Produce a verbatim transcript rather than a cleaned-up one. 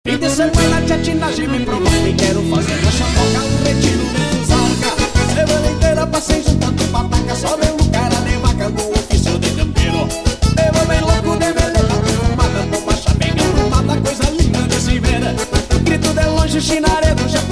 Fim de semana de atinagem me provoca e quero fazer na chapoca um retiro de Fusarca. Semana inteira passei juntando pataca, só vendo cara de vaca no ofício de campeiro. Eu bem louco de melena perfumada, bombacha bem arrumada, coisa linda de se ver. Grito de longe, chinaredo, já